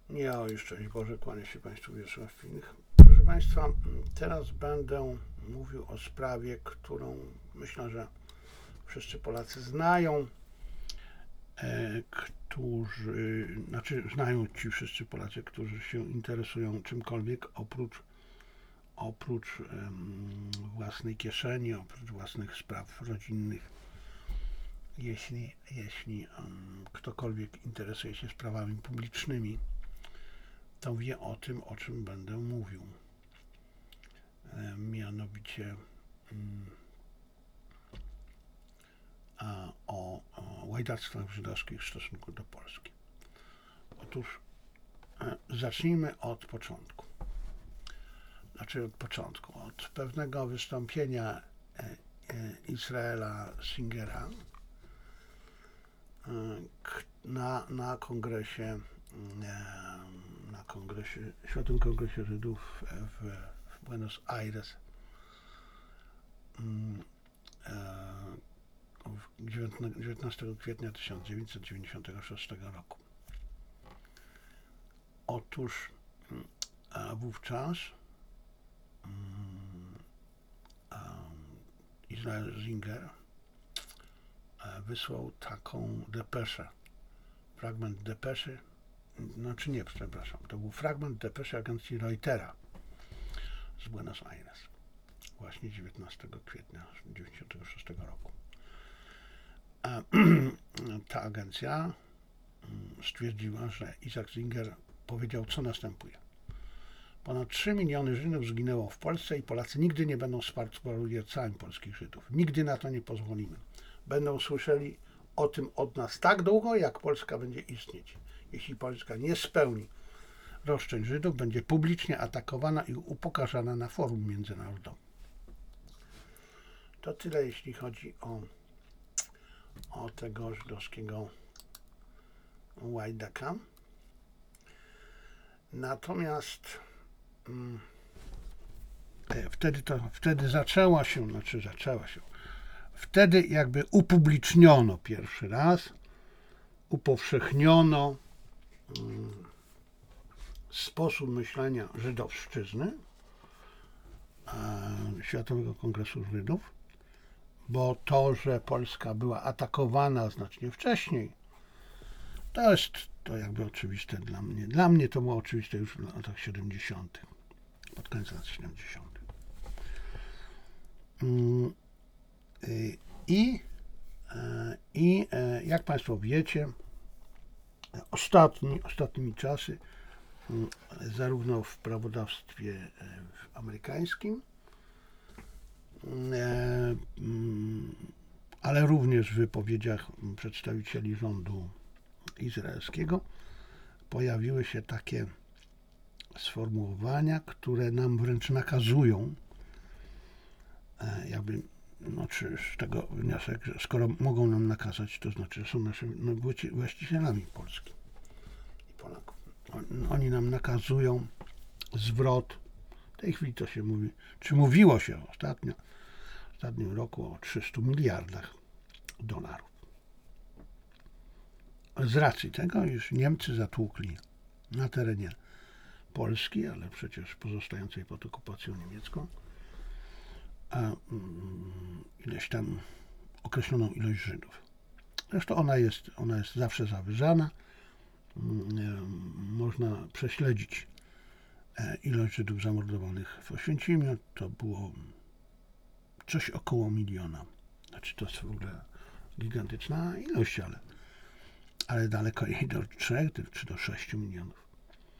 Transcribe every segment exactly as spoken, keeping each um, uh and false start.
Ja jeszcze Boże, kłanię się Państwu wierzchownych. Proszę Państwa, teraz będę mówił o sprawie, którą myślę, że wszyscy Polacy znają, e, którzy, znaczy znają ci wszyscy Polacy, którzy się interesują czymkolwiek oprócz, oprócz um, własnej kieszeni, oprócz własnych spraw rodzinnych. Jeśli, jeśli um, ktokolwiek interesuje się sprawami publicznymi, to wie o tym, o czym będę mówił. E, mianowicie mm, a, o, o łajdactwach żydowskich w stosunku do Polski. Otóż e, zacznijmy od początku. Znaczy od początku, od pewnego wystąpienia e, e, Israela Singera e, k, na, na kongresie na kongresie, Światowym Kongresie Żydów w, w Buenos Aires dziewiętnastego kwietnia tysiąc dziewięćset dziewięćdziesiątego szóstego roku. Otóż wówczas Israel Singer wysłał taką depeszę, fragment depeszy, znaczy nie, przepraszam, to był fragment depeszy agencji Reutera z Buenos Aires, właśnie dziewiętnastego kwietnia dziewięćdziesiątego szóstego roku. A, ta agencja stwierdziła, że Isaac Singer powiedział, co następuje. Ponad trzy miliony Żydów zginęło w Polsce i Polacy nigdy nie będą spartoliercami polskich Żydów. Nigdy na to nie pozwolimy. Będą słyszeli o tym od nas tak długo, jak Polska będzie istnieć. Jeśli Polska nie spełni roszczeń Żydów, będzie publicznie atakowana i upokarzana na forum międzynarodowym. To tyle, jeśli chodzi o, o tego żydowskiego łajdaka. Natomiast mm, wtedy to wtedy zaczęła się, znaczy zaczęła się, wtedy jakby upubliczniono pierwszy raz, upowszechniono mm, sposób myślenia żydowszczyzny e, Światowego Kongresu Żydów, bo to, że Polska była atakowana znacznie wcześniej, to jest to jakby oczywiste dla mnie. Dla mnie to było oczywiste już w latach siedemdziesiątych, pod koniec lat siedemdziesiątych. I, i jak Państwo wiecie, ostatni, ostatnimi czasy zarówno w prawodawstwie amerykańskim, ale również w wypowiedziach przedstawicieli rządu izraelskiego pojawiły się takie sformułowania, które nam wręcz nakazują, jakby, no czy z tego wniosek, że skoro mogą nam nakazać, to znaczy, że są naszymi właścicielami Polski i Polaków. Oni nam nakazują zwrot, w tej chwili to się mówi, czy mówiło się ostatnio, w ostatnim roku o trzystu miliardach dolarów. Z racji tego, iż Niemcy zatłukli na terenie Polski, ale przecież pozostającej pod okupacją niemiecką, a ileś tam określoną ilość Żydów. Zresztą ona jest, ona jest zawsze zawyżana. Można prześledzić ilość Żydów zamordowanych w Oświęcimiu. To było coś około miliona. Znaczy to jest w ogóle gigantyczna ilość, ale, ale daleko jej do trzech czy do sześciu milionów.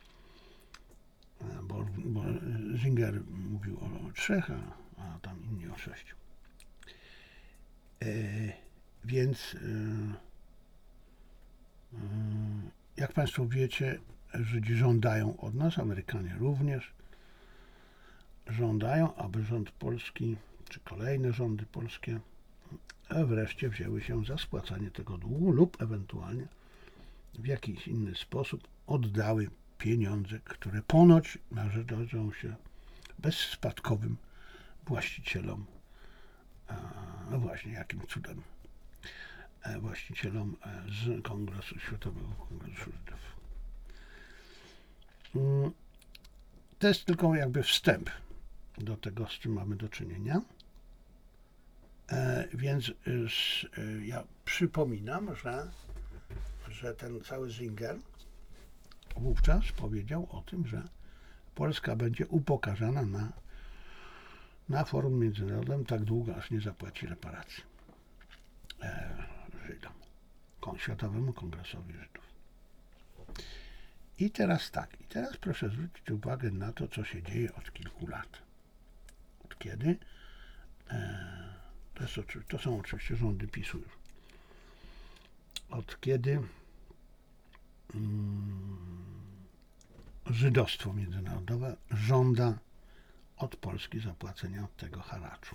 Bo, bo Singer mówił o trzech, a, a tam inni o sześciu. E, więc e, e, jak Państwo wiecie, Żydzi żądają od nas, Amerykanie również, żądają, aby rząd polski, czy kolejne rządy polskie wreszcie wzięły się za spłacanie tego długu lub ewentualnie w jakiś inny sposób oddały pieniądze, które ponoć należą się bezspadkowym właścicielom, no właśnie, jakim cudem, właścicielom z Kongresu Światowego Kongresu Żydów. To jest tylko jakby wstęp do tego, z czym mamy do czynienia. E, więc e, ja przypominam, że, że ten cały Singer wówczas powiedział o tym, że Polska będzie upokarzana na, na forum międzynarodowym tak długo, aż nie zapłaci reparacji e, Żydom, Światowemu Kongresowi Żydów. I teraz tak, i teraz proszę zwrócić uwagę na to, co się dzieje od kilku lat. Od kiedy? E, to, jest, to są oczywiście rządy PiSu już. Od kiedy mm, żydostwo międzynarodowe żąda od Polski zapłacenia tego haraczu.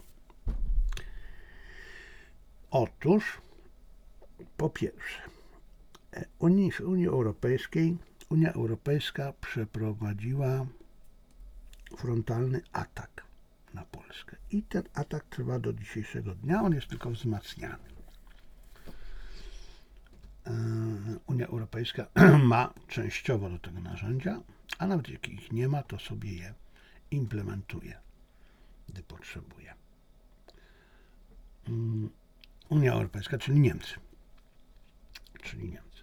Otóż, po pierwsze, Unii, w Unii Europejskiej Unia Europejska przeprowadziła frontalny atak na Polskę. I ten atak trwa do dzisiejszego dnia, on jest tylko wzmacniany. Unia Europejska ma częściowo do tego narzędzia, a nawet jak ich nie ma, to sobie je implementuje, gdy potrzebuje. Unia Europejska, czyli Niemcy. Czyli Niemcy.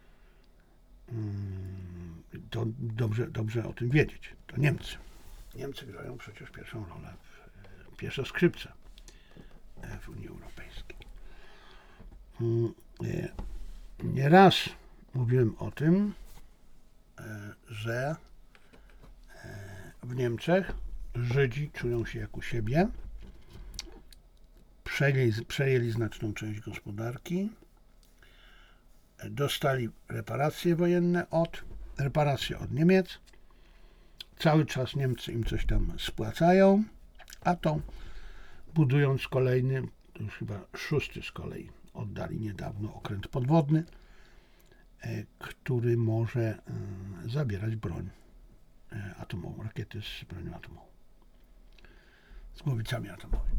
To dobrze, dobrze o tym wiedzieć. To Niemcy. Niemcy grają przecież pierwszą rolę, w, pierwsze skrzypce w Unii Europejskiej. Nieraz mówiłem o tym, że w Niemczech Żydzi czują się jak u siebie, przejęli, przejęli znaczną część gospodarki, dostali reparacje wojenne od, reparacje od Niemiec, cały czas Niemcy im coś tam spłacają, a to budując kolejny, to już chyba szósty z kolei, oddali niedawno okręt podwodny, który może zabierać broń atomową, rakiety z bronią atomową, z głowicami atomowymi.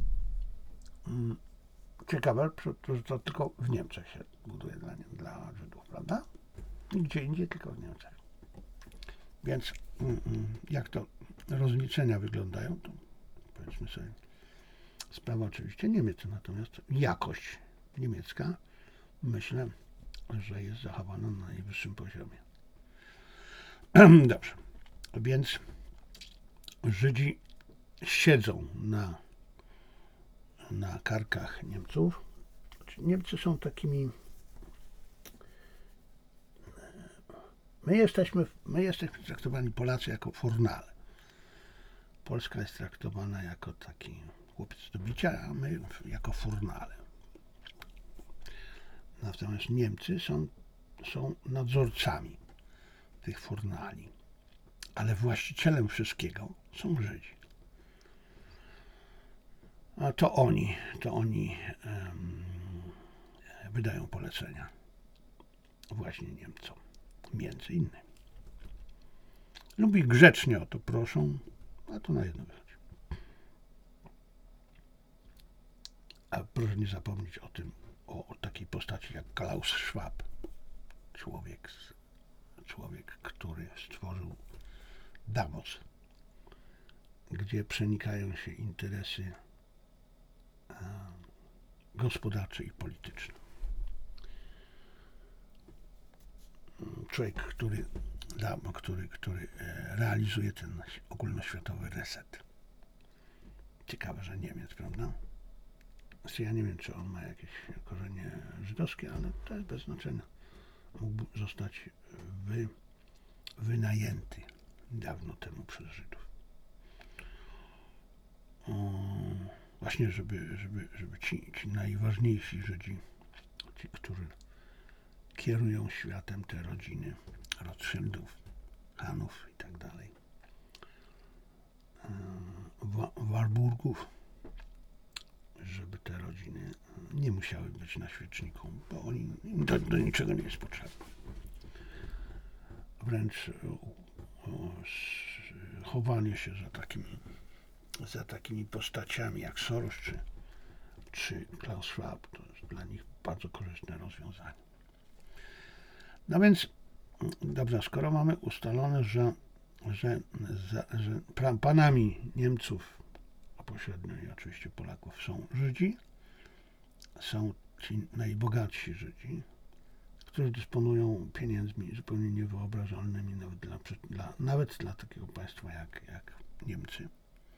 Ciekawe, że to tylko w Niemczech się buduje dla, dla Żydów, prawda? Nigdzie indziej, tylko w Niemczech. Więc jak to rozliczenia wyglądają, to powiedzmy sobie, sprawa oczywiście niemiecka, natomiast jakość niemiecka, myślę, że jest zachowana na najwyższym poziomie. Dobrze, więc Żydzi siedzą na, na karkach Niemców. Niemcy są takimi... My jesteśmy, my jesteśmy traktowani, Polacy, jako fornale. Polska jest traktowana jako taki chłopiec do bicia, a my jako fornale. Natomiast Niemcy są, są nadzorcami tych fornali, ale właścicielem wszystkiego są Żydzi. A to oni, to oni um, wydają polecenia właśnie Niemcom, między innymi. Lub ich grzecznie o to proszą, a to na jedno wychodzi. A proszę nie zapomnieć o tym, o, o takiej postaci jak Klaus Schwab, człowiek, człowiek, który stworzył Davos, gdzie przenikają się interesy e, gospodarcze i polityczne. Człowiek, który, który, który realizuje ten ogólnoświatowy reset. Ciekawe, że Niemiec, prawda? Znaczy, ja nie wiem, czy on ma jakieś korzenie żydowskie, ale to jest bez znaczenia. Mógł zostać wy, wynajęty dawno temu przez Żydów. O, właśnie, żeby, żeby, żeby ci, ci najważniejsi Żydzi, ci, którzy kierują światem, te rodziny Rothschildów, Hanów i tak dalej, Warburgów, żeby te rodziny nie musiały być na świeczniku, bo oni, im do, do niczego nie jest potrzebne. Wręcz o, o, chowanie się za takimi, za takimi postaciami jak Soros czy, czy Klaus Schwab, to jest dla nich bardzo korzystne rozwiązanie. No więc, dobrze, skoro mamy ustalone, że że, za, że pra, panami Niemców, a pośrednio i oczywiście Polaków, są Żydzi, są ci najbogatsi Żydzi, którzy dysponują pieniędzmi zupełnie niewyobrażalnymi nawet dla, dla, nawet dla takiego państwa jak, jak Niemcy.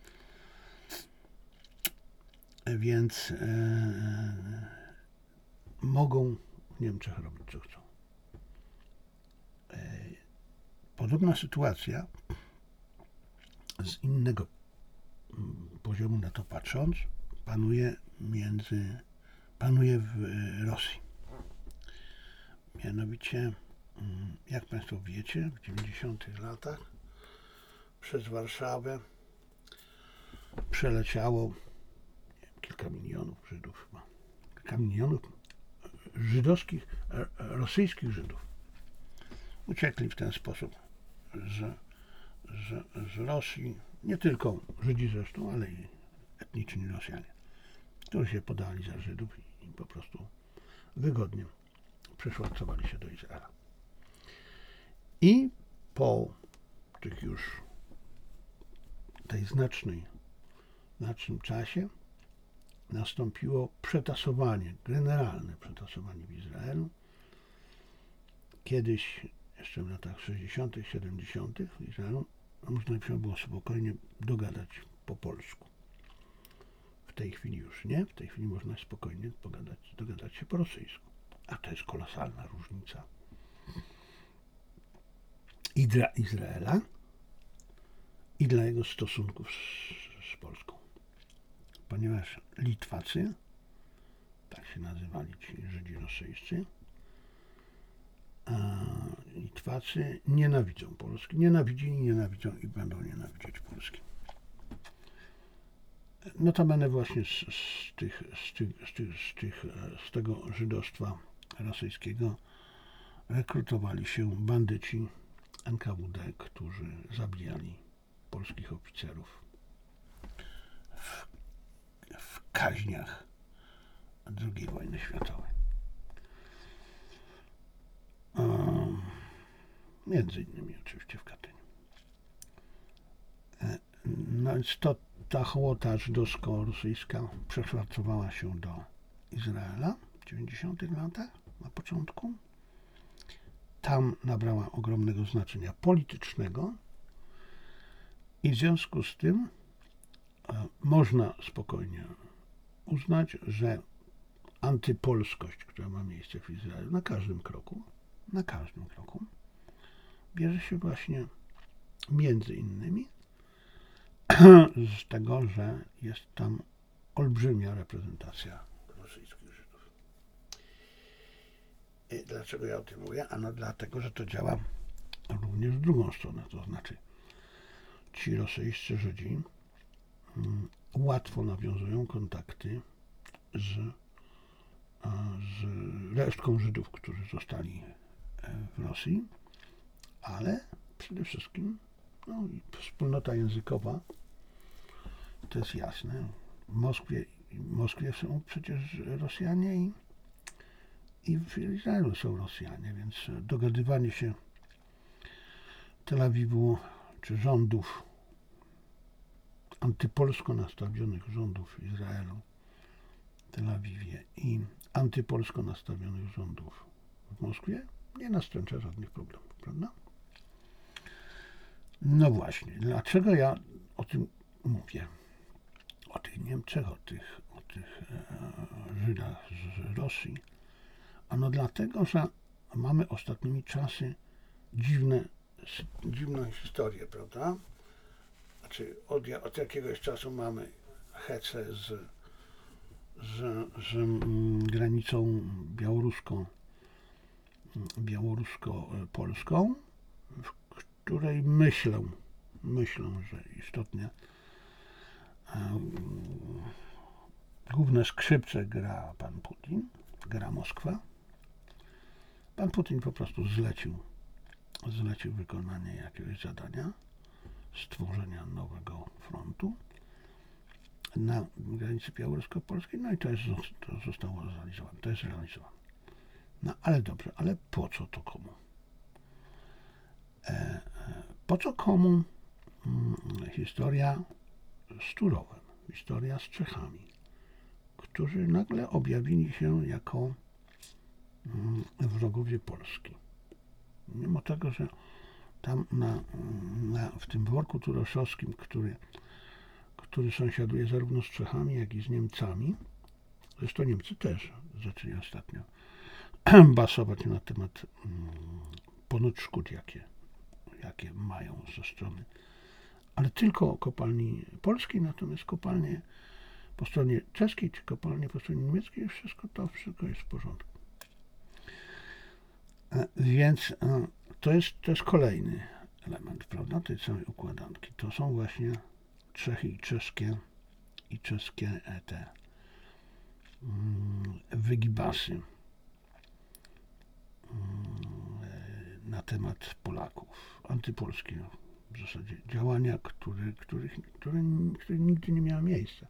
Więc e, mogą w Niemczech robić co chcą. E, podobna sytuacja z innego poziomu na to patrząc panuje między panuje w Rosji. Mianowicie, jak Państwo wiecie, w dziewięćdziesiątych latach przez Warszawę przeleciało nie wiem, kilka milionów Żydów chyba. Kilka milionów żydowskich, rosyjskich Żydów. Uciekli w ten sposób, że, że z Rosji, nie tylko Żydzi zresztą, ale i etniczni Rosjanie, którzy się podali za Żydów i po prostu wygodnie przeszwarcowali się do Izraela. I po tych już tej znacznej, znacznym czasie nastąpiło przetasowanie, generalne przetasowanie w Izraelu. Kiedyś, jeszcze w latach sześćdziesiątych, siedemdziesiątych w Izraelu można się było spokojnie dogadać po polsku. W tej chwili już nie, w tej chwili można spokojnie pogadać, dogadać się po rosyjsku. A to jest kolosalna różnica i dla Izraela, i dla jego stosunków z, z Polską. Ponieważ Litwacy, tak się nazywali ci Żydzi rosyjscy, a Litwacy nienawidzą Polski, nienawidzili, nienawidzą i będą nienawidzieć Polski. Notabene właśnie z, z, tych, z, tych, z, tych, z, tych, z tego żydostwa rosyjskiego rekrutowali się bandyci N K W D, którzy zabijali polskich oficerów w, w kaźniach drugiej wojny światowej. Um, między innymi oczywiście w Katyniu. No więc to ta hołota żydowsko-rosyjska przeszwarcowała się do Izraela w dziewięćdziesiątych latach na początku. Tam nabrała ogromnego znaczenia politycznego i w związku z tym e, można spokojnie uznać, że antypolskość, która ma miejsce w Izraelu na każdym kroku, na każdym kroku, bierze się właśnie między innymi z tego, że jest tam olbrzymia reprezentacja rosyjskich Żydów. I dlaczego ja o tym mówię? Ano dlatego, że to działa również w drugą stronę, to znaczy ci rosyjscy Żydzi um, łatwo nawiązują kontakty z, z resztką Żydów, którzy zostali w Rosji, ale przede wszystkim no, wspólnota językowa, to jest jasne. W Moskwie, w Moskwie są przecież Rosjanie i, i w Izraelu są Rosjanie, więc dogadywanie się Tel Awiwu czy rządów antypolsko nastawionych rządów Izraelu w Tel Awiwie i antypolsko nastawionych rządów w Moskwie nie nastręcza żadnych problemów, prawda? No właśnie, dlaczego ja o tym mówię? O tych Niemczech, o tych, o tych e, Żydach z Rosji. Ano dlatego, że mamy ostatnimi czasy dziwne, dziwną historię, prawda? Znaczy od, od jakiegoś czasu mamy hece z, z, z mm, granicą białoruską, białorusko-polską, w której myślę, myślę, że istotnie główne skrzypce gra pan Putin, gra Moskwa. Pan Putin po prostu zlecił, zlecił wykonanie jakiegoś zadania, stworzenia nowego frontu na granicy białorusko-polskiej, no i to, jest, to zostało zrealizowane, to jest realizowane. No ale dobrze, ale po co to komu? E, Po co komu hmm, historia z Turowem, historia z Czechami, którzy nagle objawili się jako hmm, wrogowie Polski. Mimo tego, że tam na, na, w tym worku turoszowskim, który, który sąsiaduje zarówno z Czechami, jak i z Niemcami, zresztą Niemcy też zaczęli ostatnio basować na temat hmm, ponoć szkód, jakie, jakie mają ze strony, ale tylko kopalni polskiej, natomiast kopalnie po stronie czeskiej, czy kopalnie po stronie niemieckiej, wszystko to wszystko jest w porządku. Więc to jest, to jest kolejny element, prawda, tej całej układanki. To są właśnie Czechy i czeskie i czeskie te wygibasy na temat Polaków, antypolskie w zasadzie działania, które, których, które, które nigdy nie miały miejsca.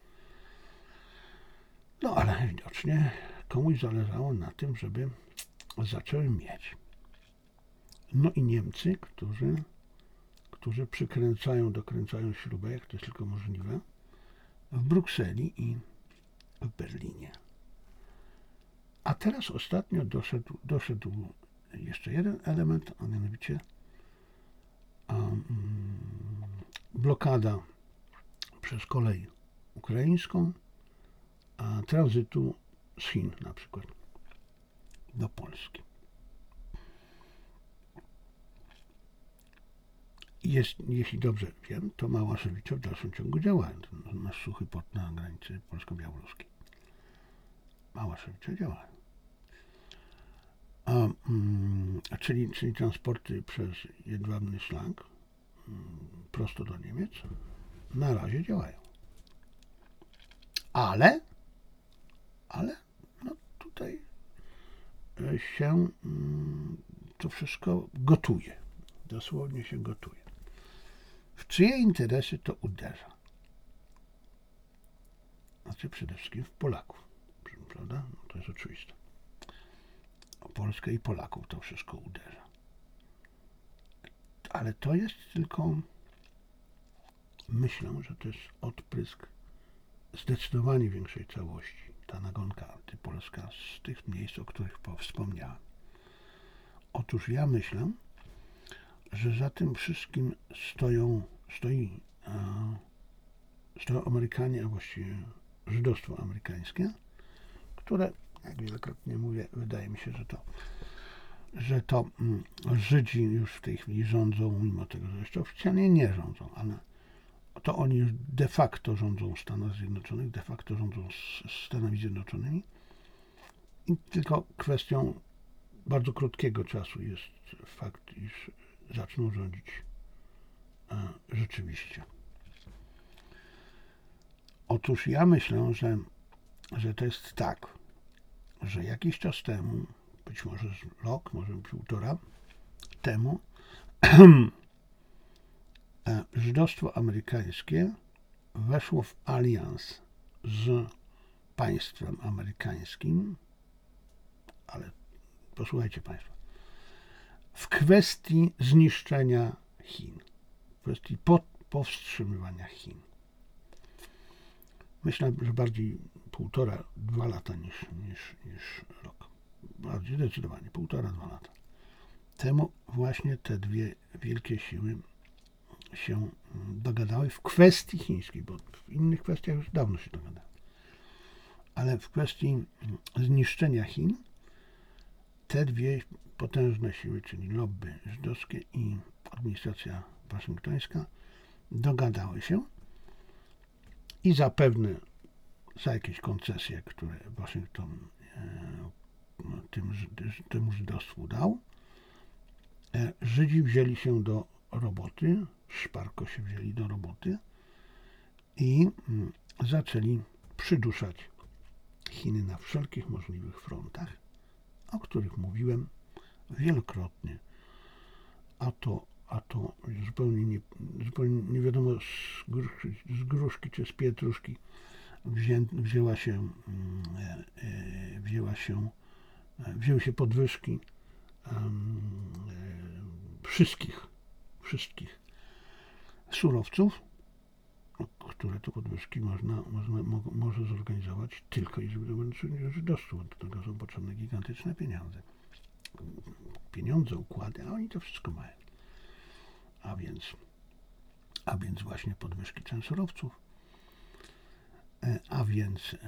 No ale widocznie komuś zależało na tym, żeby zaczęły mieć. No i Niemcy, którzy, którzy przykręcają, dokręcają śrubę, jak to jest tylko możliwe, w Brukseli i w Berlinie. A teraz ostatnio doszedł, doszedł jeszcze jeden element, a mianowicie um, blokada przez kolej ukraińską, a tranzytu z Chin na przykład do Polski. Jest, jeśli dobrze wiem, to Małaszewicze w dalszym ciągu działają. Ten nasz suchy port na granicy polsko-białoruskiej. Małaszewicze działają. A, mm, czyli, czyli transporty przez jedwabny szlak mm, prosto do Niemiec na razie działają. Ale, ale no tutaj się mm, to wszystko gotuje. Dosłownie się gotuje. W czyje interesy to uderza? Znaczy przede wszystkim w Polaków, prawda? No to jest oczywiste. O Polskę i Polaków to wszystko uderza. Ale to jest tylko, myślę, że to jest odprysk zdecydowanie większej całości. Ta nagonka antypolska z tych miejsc, o których wspomniałem. Otóż ja myślę, że za tym wszystkim stoją, stoi, stoją Amerykanie, a właściwie żydostwo amerykańskie, które, jak wielokrotnie mówię, wydaje mi się, że to, że to Żydzi już w tej chwili rządzą, mimo tego, że jeszcze oficjalnie nie rządzą, ale to oni już de facto rządzą w Stanach Zjednoczonych, de facto rządzą z Stanami Zjednoczonymi i tylko kwestią bardzo krótkiego czasu jest fakt, iż zaczną rządzić e, rzeczywiście. Otóż ja myślę, że, że to jest tak, że jakiś czas temu, być może rok, może półtora temu, e, żydostwo amerykańskie weszło w alians z państwem amerykańskim, ale posłuchajcie Państwo, w kwestii zniszczenia Chin, w kwestii po, powstrzymywania Chin. Myślę, że bardziej półtora, dwa lata niż, niż, niż rok. Bardziej zdecydowanie, półtora, dwa lata. Temu właśnie te dwie wielkie siły się dogadały w kwestii chińskiej, bo w innych kwestiach już dawno się dogadały. Ale w kwestii zniszczenia Chin te dwie potężne siły, czyli lobby żydowskie i administracja waszyngtońska, dogadały się i zapewne za jakieś koncesje, które Waszyngton e, tym, temu żydostwu dał, e, Żydzi wzięli się do roboty, szparko się wzięli do roboty i m, zaczęli przyduszać Chiny na wszelkich możliwych frontach, o których mówiłem wielokrotnie, a to, a to zupełnie nie, zupełnie nie wiadomo z gruszki, z gruszki czy z pietruszki wzię, wzięła się, e, wzięła się, wzięły się podwyżki e, wszystkich, wszystkich surowców, które to podwyżki można, można, mo, może zorganizować tylko i żeby żydostwo. Do tego są potrzebne gigantyczne pieniądze. Pieniądze, układy, a oni to wszystko mają. A więc, a więc właśnie podwyżki cen surowców, a więc,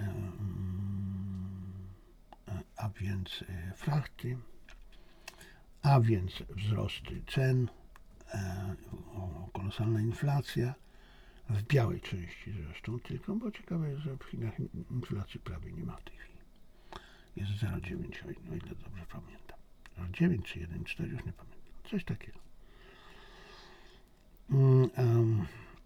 a więc frachty, a więc wzrosty cen, kolosalna inflacja, w białej części zresztą tylko, bo ciekawe jest, że w Chinach inflacji prawie nie ma w tej chwili. Jest zero przecinek dziewięć, o ile dobrze pamiętam. zero przecinek dziewięć czy jeden przecinek cztery, już nie pamiętam. Coś takiego. Um,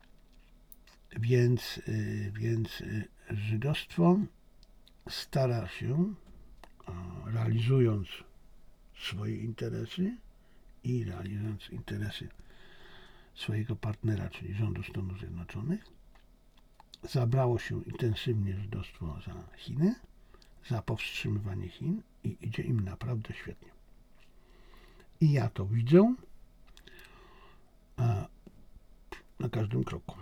więc, y, więc y, żydostwo stara się, a, realizując swoje interesy i realizując interesy swojego partnera, czyli rządu Stanów Zjednoczonych, zabrało się intensywnie żydostwo za Chiny, za powstrzymywanie Chin i idzie im naprawdę świetnie. I ja to widzę a, na każdym kroku.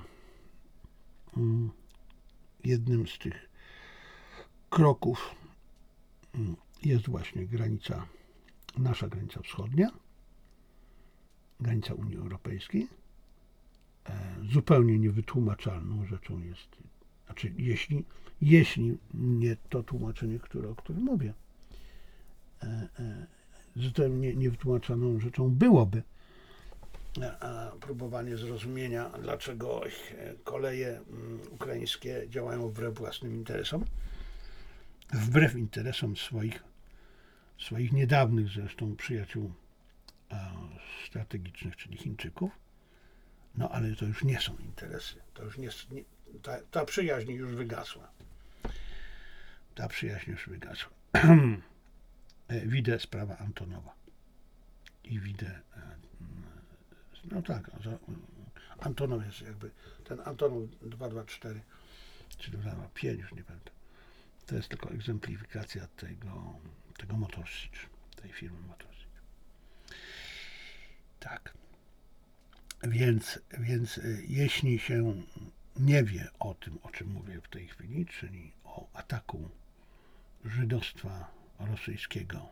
Jednym z tych kroków jest właśnie granica, nasza granica wschodnia, granica Unii Europejskiej. Zupełnie niewytłumaczalną rzeczą jest, znaczy jeśli, jeśli nie to tłumaczenie, które, o którym mówię, zupełnie niewytłumaczalną rzeczą byłoby próbowanie zrozumienia, dlaczego koleje ukraińskie działają wbrew własnym interesom, wbrew interesom swoich, swoich niedawnych zresztą przyjaciół strategicznych, czyli Chińczyków. No ale to już nie są interesy, to już nie, nie ta, ta przyjaźń już wygasła. Ta przyjaźń już wygasła. Widzę sprawa Antonowa. I widzę, no tak, Antonow jest jakby, ten Antonow dwa dwa cztery, czy dwa dwa pięć, już nie pamiętam. To jest tylko egzemplifikacja tego, tego Motorsic, tej firmy Motorsic. Tak. Więc, więc jeśli się nie wie o tym, o czym mówię w tej chwili, czyli o ataku żydostwa rosyjskiego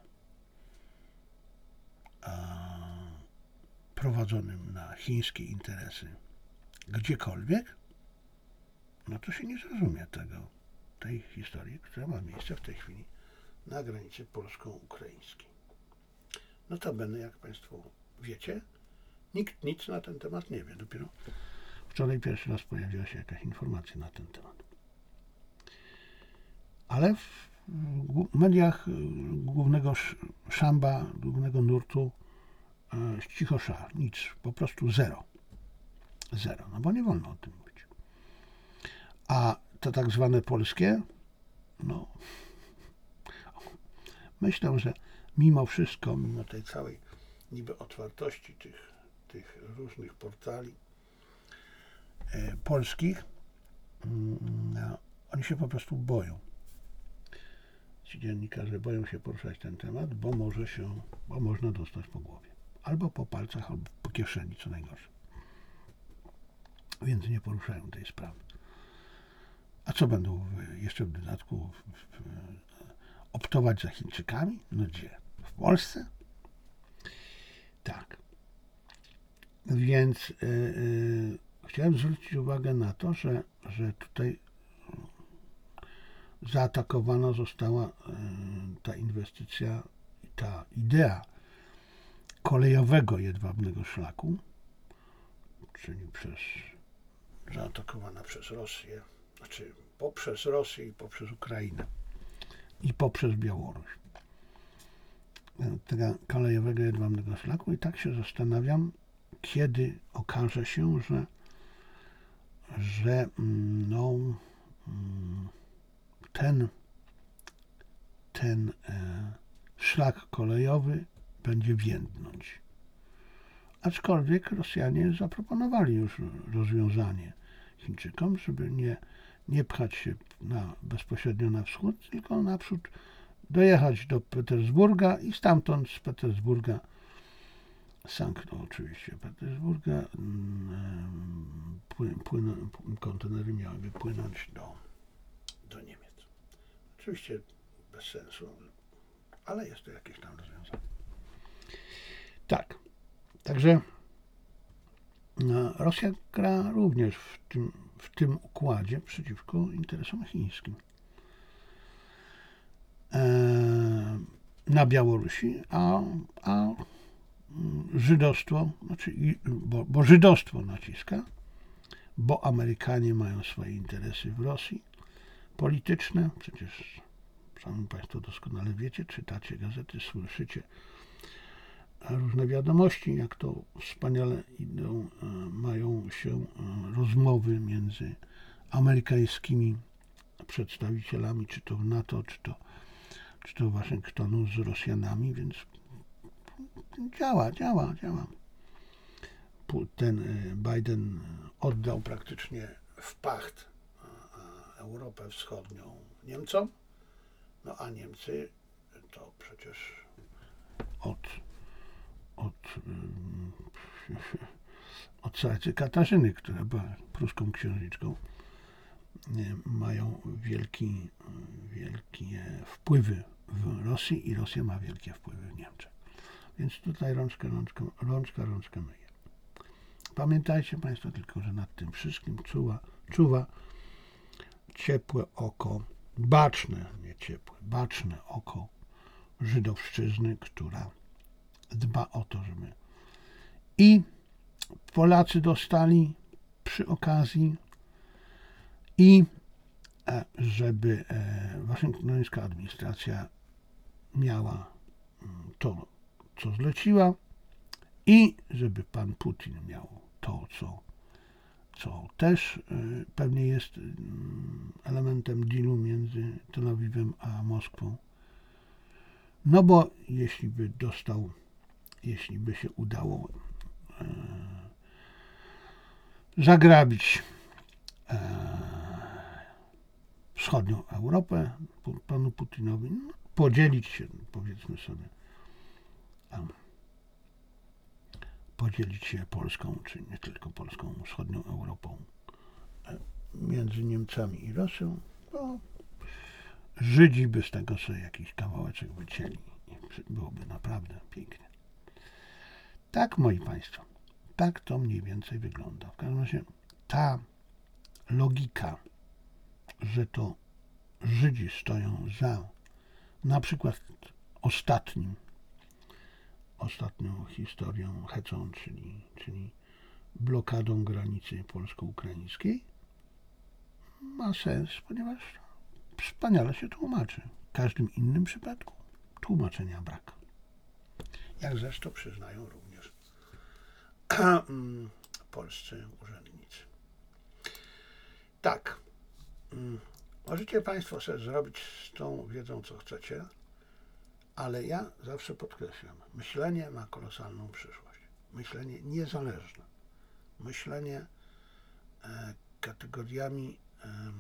a, prowadzonym na chińskie interesy gdziekolwiek, no to się nie zrozumie tego, tej historii, która ma miejsce w tej chwili na granicy polsko-ukraińskiej. Notabene, jak Państwo wiecie, nikt nic na ten temat nie wie. Dopiero wczoraj pierwszy raz pojawiła się jakaś informacja na ten temat. Ale w mediach głównego szamba, głównego nurtu cicho sza, nic, po prostu zero. Zero, no bo nie wolno o tym mówić. A to tak zwane polskie, no myślę, że mimo wszystko, mimo tej całej niby otwartości tych tych różnych portali e, polskich, no, oni się po prostu boją. Ci dziennikarze boją się poruszać ten temat, bo może się, bo można dostać po głowie. Albo po palcach, albo po kieszeni, co najgorsze. Więc nie poruszają tej sprawy. A co będą w, jeszcze w dodatku w, w, optować za Chińczykami? No gdzie? W Polsce? Tak. Więc yy, yy, chciałem zwrócić uwagę na to, że, że tutaj zaatakowana została yy, ta inwestycja i ta idea kolejowego jedwabnego szlaku, czyli przez, zaatakowana przez Rosję, znaczy poprzez Rosję i poprzez Ukrainę i poprzez Białoruś. Tego kolejowego jedwabnego szlaku i tak się zastanawiam, kiedy okaże się, że, że no, ten, ten e, szlak kolejowy będzie więdnąć. Aczkolwiek Rosjanie zaproponowali już rozwiązanie Chińczykom, żeby nie, nie pchać się na, bezpośrednio na wschód, tylko naprzód dojechać do Petersburga i stamtąd z Petersburga Sankt oczywiście Petersburga, płyn, płyn, kontenery miały wypłynąć do, do Niemiec. Oczywiście bez sensu, ale jest to jakieś tam rozwiązanie. Tak, także Rosja gra również w tym, w tym układzie przeciwko interesom chińskim. E, na Białorusi, a, a żydostwo, znaczy, bo, bo żydostwo naciska, bo Amerykanie mają swoje interesy w Rosji polityczne, przecież sami Państwo doskonale wiecie, czytacie gazety, słyszycie różne wiadomości, jak to wspaniale idą, mają się rozmowy między amerykańskimi przedstawicielami, czy to NATO, czy to, czy to Waszyngtonu z Rosjanami, więc działa, działa, działa. Ten Biden oddał praktycznie w pacht Europę Wschodnią Niemcom, no a Niemcy to przecież od od, od carycy Katarzyny, która była pruską księżniczką, mają wielki, wielkie wpływy w Rosji i Rosja ma wielkie wpływy w Niemczech. Więc tutaj rączka, rączka, rączka, rączka myje. Pamiętajcie Państwo tylko, że nad tym wszystkim czuwa, czuwa ciepłe oko, baczne, nie ciepłe, baczne oko żydowszczyzny, która dba o to, żeby i Polacy dostali przy okazji i żeby waszyngtońska administracja miała to, co zleciła i żeby pan Putin miał to, co, co też pewnie jest elementem dealu między Tel Awiwem a Moskwą. No bo jeśli by dostał, jeśli by się udało e, zagrabić e, wschodnią Europę panu Putinowi, no, podzielić się, powiedzmy sobie, a, podzielić się Polską, czy nie tylko Polską, wschodnią Europą e, między Niemcami i Rosją, no, Żydzi by z tego sobie jakiś kawałeczek wycięli i byłoby naprawdę pięknie. Tak, moi Państwo, tak to mniej więcej wygląda. W każdym razie ta logika, że to Żydzi stoją za na przykład ostatnim, ostatnią historią Hecą, czyli, czyli blokadą granicy polsko-ukraińskiej, ma sens, ponieważ wspaniale się tłumaczy. W każdym innym przypadku tłumaczenia brak. Jak zresztą przyznają również polscy urzędnicy. Tak, możecie Państwo sobie zrobić z tą wiedzą, co chcecie, ale ja zawsze podkreślam, myślenie ma kolosalną przyszłość. Myślenie niezależne. Myślenie e, kategoriami e,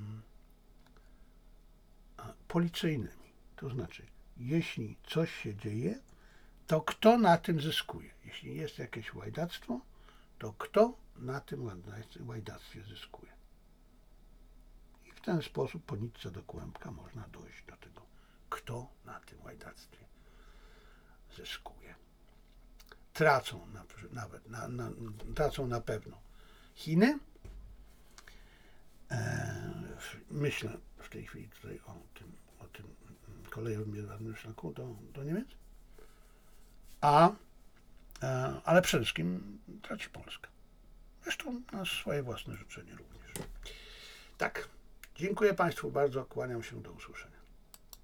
policyjnymi. To znaczy, jeśli coś się dzieje, to kto na tym zyskuje? Jeśli jest jakieś łajdactwo, to kto na tym łajdactwie zyskuje? I w ten sposób po nitce do kłębka można dojść do tego, kto na tym łajdactwie zyskuje. Tracą na, nawet, na, na, tracą na pewno Chiny. E, myślę w tej chwili tutaj o tym, o tym kolejowym jedwabnym szlaku do, do Niemiec. A, e, ale przede wszystkim traci Polska. Zresztą na swoje własne życzenie również. Tak, dziękuję Państwu bardzo, kłaniam się, do usłyszenia.